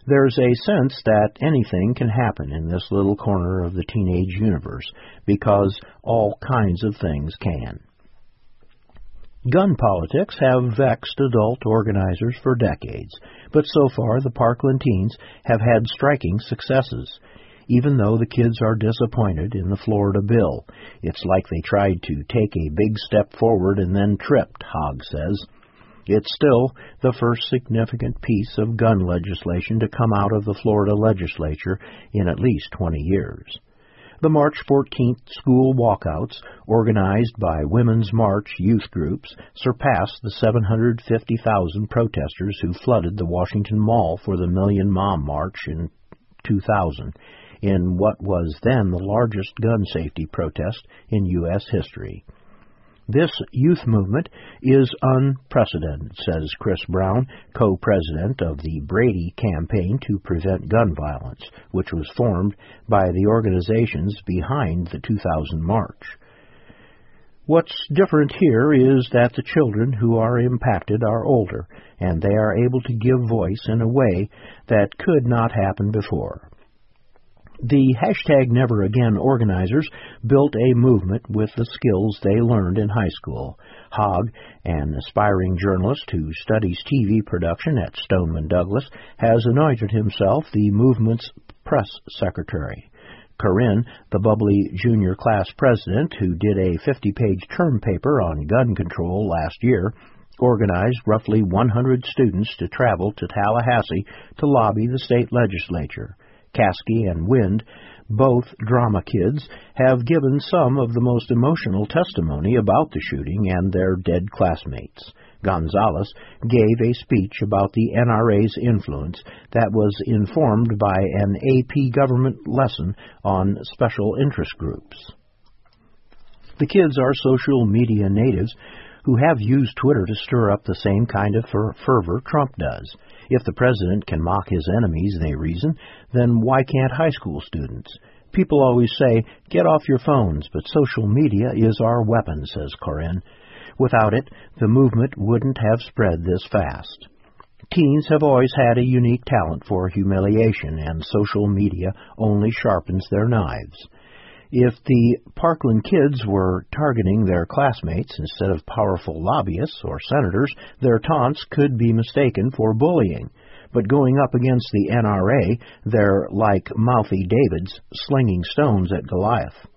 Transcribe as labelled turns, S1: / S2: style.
S1: There's a sense that anything can happen in this little corner of the teenage universe, because all kinds of things can. Gun politics have vexed adult organizers for decades, but so far the Parkland teens have had striking successes. Even though the kids are disappointed in the Florida bill, it's like they tried to take a big step forward and then tripped, Hogg says. It's still the first significant piece of gun legislation to come out of the Florida legislature in at least 20 years. The March 14th school walkouts, organized by Women's March youth groups, surpassed the 750,000 protesters who flooded the Washington Mall for the Million Mom March in 2000, in what was then the largest gun safety protest in U.S. history. This youth movement is unprecedented, says Chris Brown, co-president of the Brady Campaign to Prevent Gun Violence, which was formed by the organizations behind the 2000 march. What's different here is that the children who are impacted are older, and they are able to give voice in a way that could not happen before. The #NeverAgain organizers built a movement with the skills they learned in high school. Hogg, an aspiring journalist who studies TV production at Stoneman Douglas, has anointed himself the movement's press secretary. Corinne, the bubbly junior class president who did a 50-page term paper on gun control last year, organized roughly 100 students to travel to Tallahassee to lobby the state legislature. Caskey and Wind, both drama kids, have given some of the most emotional testimony about the shooting and their dead classmates. Gonzalez gave a speech about the NRA's influence that was informed by an AP government lesson on special interest groups. The kids are social media natives who have used Twitter to stir up the same kind of fervor Trump does. If the president can mock his enemies, they reason, then why can't high school students? People always say, get off your phones, but social media is our weapon, says Corinne. Without it, the movement wouldn't have spread this fast. Teens have always had a unique talent for humiliation, and social media only sharpens their knives. If the Parkland kids were targeting their classmates instead of powerful lobbyists or senators, their taunts could be mistaken for bullying. But going up against the NRA, they're like mouthy Davids slinging stones at Goliath.